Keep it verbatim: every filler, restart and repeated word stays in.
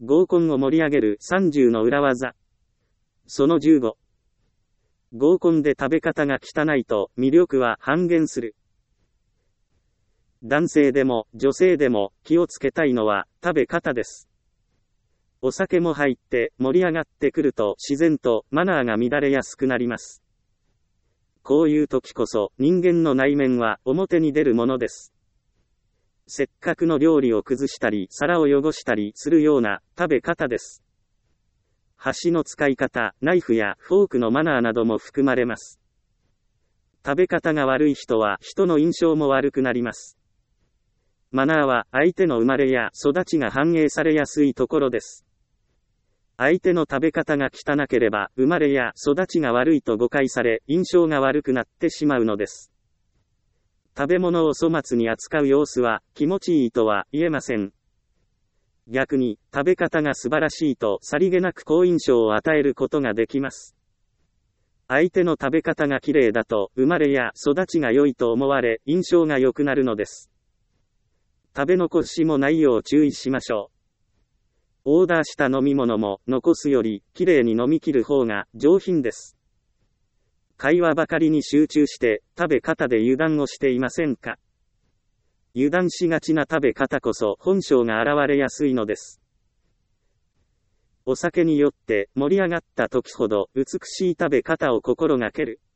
合コンを盛り上げるさんじゅうの裏技。そのじゅうご。合コンで食べ方が汚いと魅力は半減する。男性でも女性でも気をつけたいのは食べ方です。お酒も入って盛り上がってくると自然とマナーが乱れやすくなります。こういう時こそ人間の内面は表に出るものです。せっかくの料理を崩したり皿を汚したりするような食べ方です。箸の使い方、ナイフやフォークのマナーなども含まれます。食べ方が悪い人は人の印象も悪くなります。マナーは相手の生まれや育ちが反映されやすいところです。相手の食べ方が汚ければ生まれや育ちが悪いと誤解され印象が悪くなってしまうのです。食べ物を粗末に扱う様子は気持ちいいとは言えません。逆に食べ方が素晴らしいとさりげなく好印象を与えることができます。相手の食べ方が綺麗だと生まれや育ちが良いと思われ印象が良くなるのです。食べ残しもないよう注意しましょう。オーダーした飲み物も残すよりきれいに飲み切る方が上品です。会話ばかりに集中して食べ方で油断をしていませんか？油断しがちな食べ方こそ本性が現れやすいのです。お酒によって盛り上がった時ほど美しい食べ方を心がける。